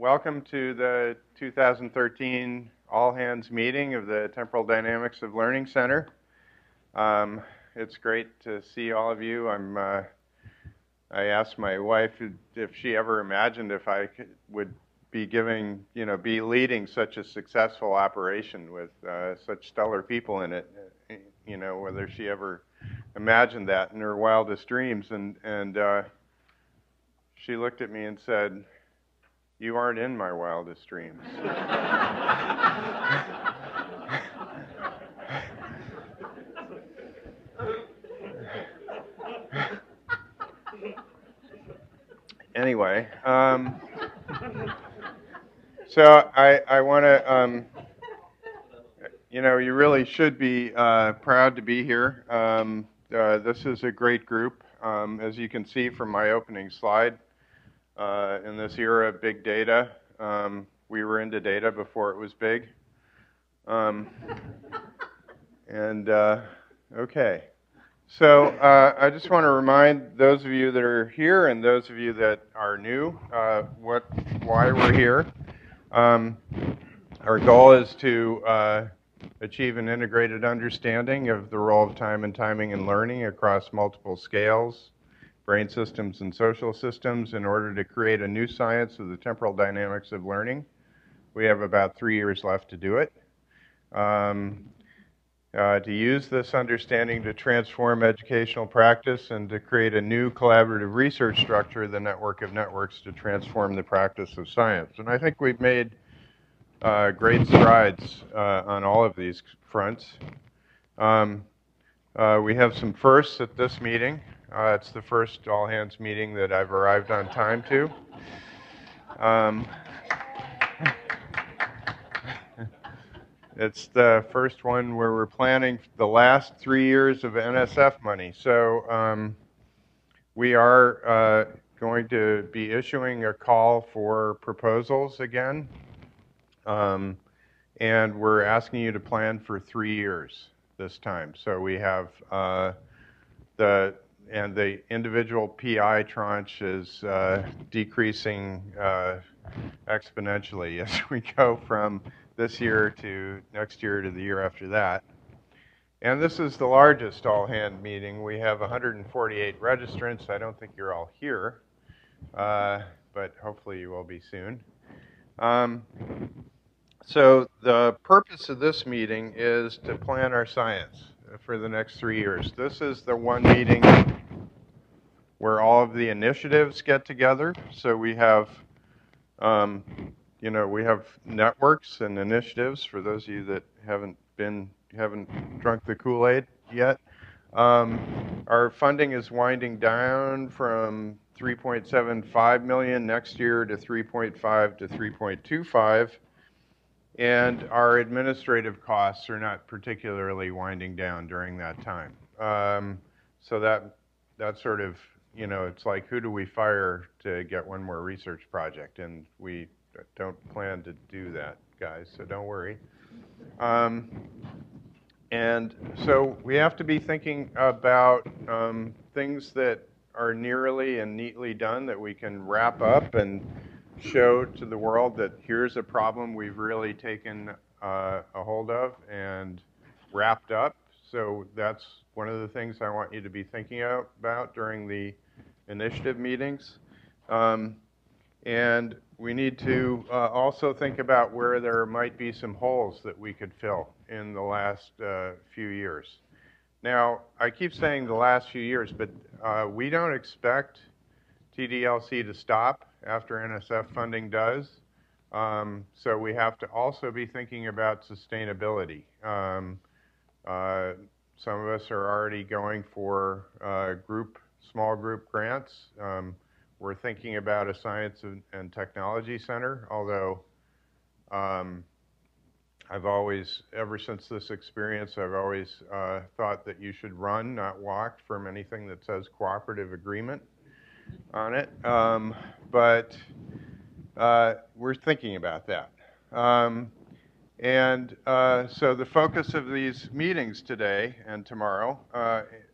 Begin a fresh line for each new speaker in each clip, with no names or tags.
Welcome to the 2013 All Hands meeting of the Temporal Dynamics of Learning Center. It's great to see all of you. I asked my wife if she ever imagined if I would be be leading such a successful operation with such stellar people in it. Whether she ever imagined that in her wildest dreams. And she looked at me and said, "You aren't in my wildest dreams." Anyway, so I want to, you really should be proud to be here. This is a great group. As you can see from my opening slide, in this era of big data, we were into data before it was big. Okay. So I just want to remind those of you that are here and those of you that are new why we're here. Our goal is to achieve an integrated understanding of the role of time and timing in learning across multiple scales, brain systems and social systems in order to create a new science of the temporal dynamics of learning. We have about 3 years left to do it. To use this understanding to transform educational practice and to create a new collaborative research structure, the network of networks, to transform the practice of science. And I think we've made great strides on all of these fronts. We have some firsts at this meeting. It's the first all-hands meeting that I've arrived on time to. It's the first one where we're planning the last 3 years of NSF money. So we are going to be issuing a call for proposals again. And we're asking you to plan for 3 years this time. So we have the individual PI tranche is decreasing exponentially as we go from this year to next year to the year after that. And this is the largest all-hand meeting. We have 148 registrants. I don't think you're all here, but hopefully you will be soon. So the purpose of this meeting is to plan our science for the next 3 years. This is the one meeting where all of the initiatives get together. So we have we have networks and initiatives for those of you that haven't drunk the Kool-Aid yet. Our funding is winding down from $3.75 million next year to $3.5 to $3.25, and our administrative costs are not particularly winding down during that time. So that sort of, it's like, who do we fire to get one more research project? And we don't plan to do that, guys, so don't worry. And so we have to be thinking about things that are nearly and neatly done that we can wrap up and show to the world that here's a problem we've really taken a hold of and wrapped up. So that's one of the things I want you to be thinking about during the initiative meetings. And we need to also think about where there might be some holes that we could fill in the last few years. Now, I keep saying the last few years, but we don't expect TDLC to stop after NSF funding does. So we have to also be thinking about sustainability. Some of us are already going for small group grants. We're thinking about a science and technology center, although I've always, ever since this experience, I've always thought that you should run, not walk, from anything that says cooperative agreement on it. But we're thinking about that. So the focus of these meetings today and tomorrow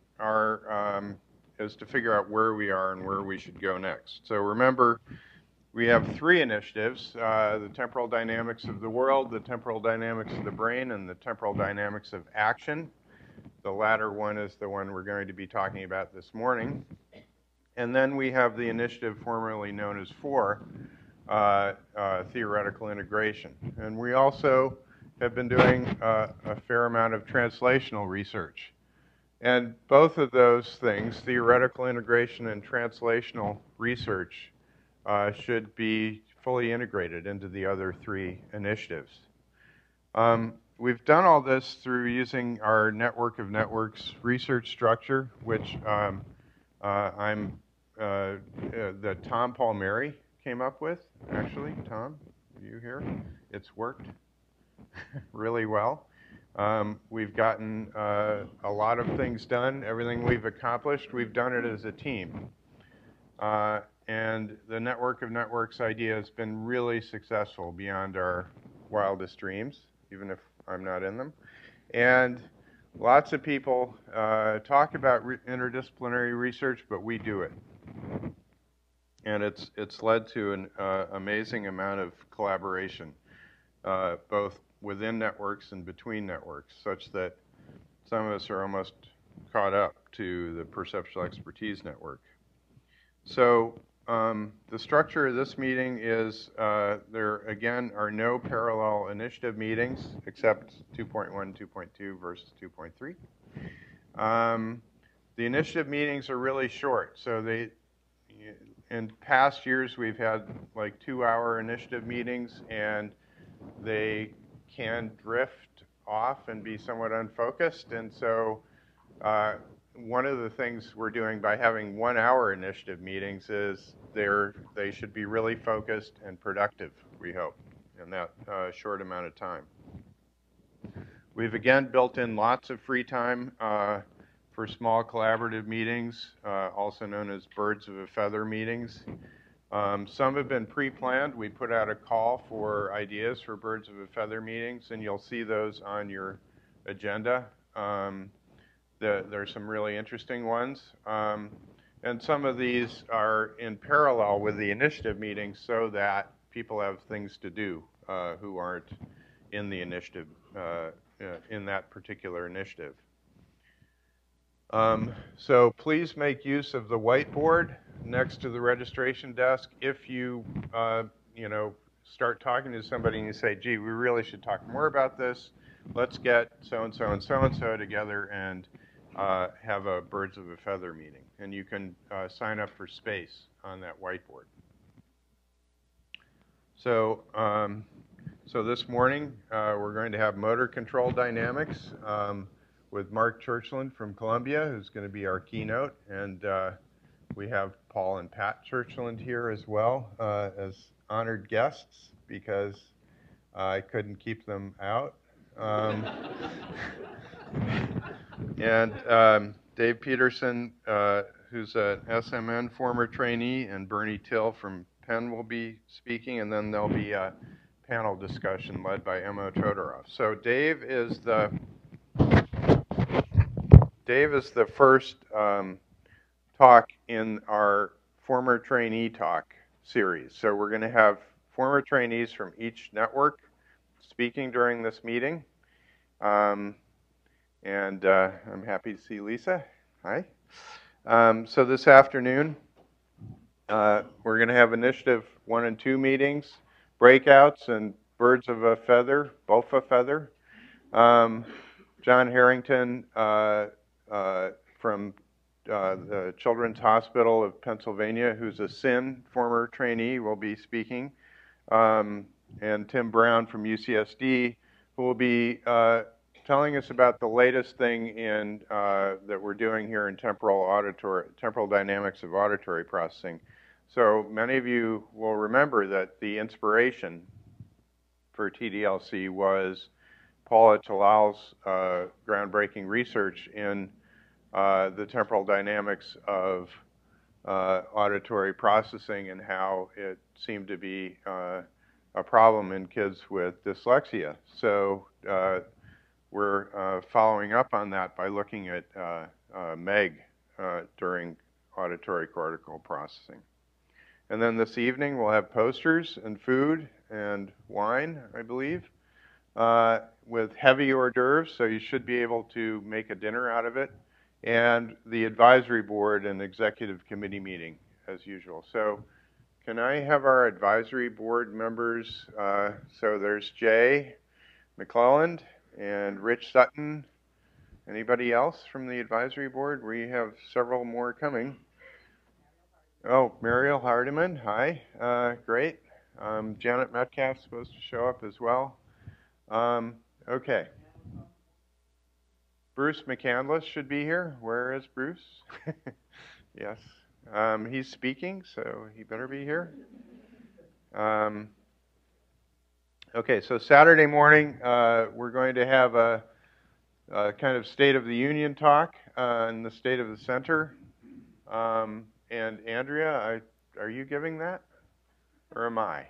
is to figure out where we are and where we should go next. So remember, We have three initiatives, the temporal dynamics of the world, the temporal dynamics of the brain, and the temporal dynamics of action. The latter one is the one we're going to be talking about this morning. And then we have the initiative formerly known as FOUR, theoretical integration. And we also have been doing a fair amount of translational research. And both of those things, theoretical integration and translational research, should be fully integrated into the other three initiatives. We've done all this through using our network of networks research structure, which that Tom Palmieri came up with. Actually, Tom, are you here? It's worked really well. We've gotten a lot of things done. Everything we've accomplished, we've done it as a team. And the network of networks idea has been really successful beyond our wildest dreams, even if I'm not in them. And lots of people talk about interdisciplinary research, but we do it. And it's led to an amazing amount of collaboration, both within networks and between networks, such that some of us are almost caught up to the Perceptual Expertise Network. So the structure of this meeting is there, again, are no parallel initiative meetings except 2.1, 2.2 versus 2.3. The initiative meetings are really short. So in past years, we've had like 2-hour initiative meetings, and they can drift off and be somewhat unfocused. And so one of the things we're doing by having 1-hour initiative meetings is they should be really focused and productive, we hope, in that short amount of time. We've again built in lots of free time for small collaborative meetings, also known as birds of a feather meetings. Some have been pre-planned. We put out a call for ideas for birds of a feather meetings, and you'll see those on your agenda. There's some really interesting ones. And some of these are in parallel with the initiative meetings so that people have things to do who aren't in the initiative, in that particular initiative. So please make use of the whiteboard next to the registration desk. If you, start talking to somebody and you say, gee, we really should talk more about this, let's get so-and-so and so-and-so together and have a birds of a feather meeting. And you can sign up for space on that whiteboard. So, so this morning, we're going to have motor control dynamics with Mark Churchland from Columbia, who's going to be our keynote. And we have Paul and Pat Churchland here as well as honored guests because I couldn't keep them out. And Dave Peterson, who's an SMN former trainee, and Bernie Till from Penn will be speaking, and then there'll be a panel discussion led by Emma Todorov. So Dave is the first talk in our former trainee talk series. So we're going to have former trainees from each network speaking during this meeting. And I'm happy to see Lisa. Hi. So this afternoon, we're going to have Initiative 1 and 2 meetings, breakouts, and birds of a feather, both a feather. John Harrington from the Children's Hospital of Pennsylvania, who's a SIN former trainee, will be speaking. And Tim Brown from UCSD, who will be telling us about the latest thing in that we're doing here in temporal dynamics of auditory processing. So many of you will remember that the inspiration for TDLC was Paula Talal's groundbreaking research in the temporal dynamics of auditory processing and how it seemed to be a problem in kids with dyslexia. So we're following up on that by looking at MEG during auditory cortical processing. And then this evening we'll have posters and food and wine, I believe, with heavy hors d'oeuvres, so you should be able to make a dinner out of it, and the advisory board and executive committee meeting as usual. So can I have our advisory board members? So there's Jay McClelland and Rich Sutton. Anybody else from the advisory board? We have several more coming. Oh, Mariel Hardiman, hi, great. Janet Metcalf's supposed to show up as well. Okay. Bruce McCandless should be here. Where is Bruce? Yes. He's speaking, so he better be here. Okay, so Saturday morning, we're going to have a kind of State of the Union talk in the State of the Center. And Andrea, are you giving that? Or am I?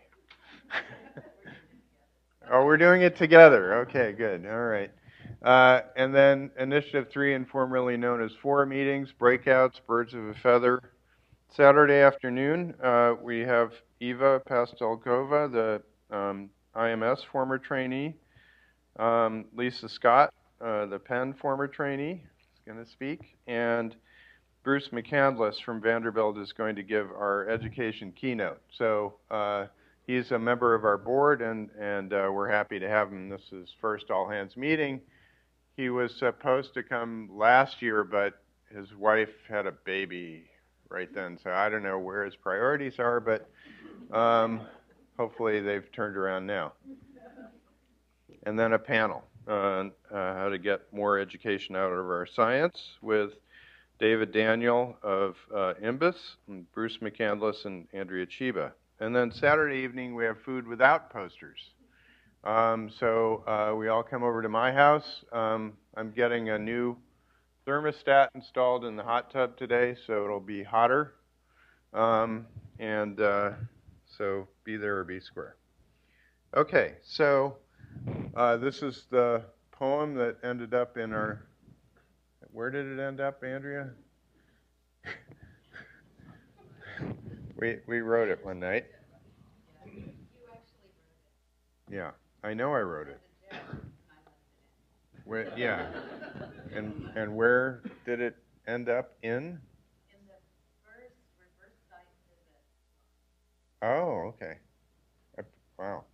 Oh, we're doing it together. Okay, good. All right. And then Initiative 3, informally known as 4 meetings, breakouts, birds of a feather. Saturday afternoon, we have Eva Pastelkova, the IMS former trainee, Lisa Scott, the Penn former trainee, is going to speak, and Bruce McCandless from Vanderbilt is going to give our education keynote. So he's a member of our board, and we're happy to have him. This is first all-hands meeting. He was supposed to come last year, but his wife had a baby right then, so I don't know where his priorities are, but hopefully they've turned around now. And then a panel on how to get more education out of our science with David Daniel of IMBIS, and Bruce McCandless, and Andrea Chiba. And then Saturday evening, we have food without posters. So we all come over to my house. I'm getting a new thermostat installed in the hot tub today, so it'll be hotter. So be there or be square. Okay, so this is the poem that ended up in our... Where did it end up, Andrea? we wrote it one night. Yeah, I know I wrote it. Where, yeah. And where did it end up in? In the first reverse site visit. Oh, okay. Wow.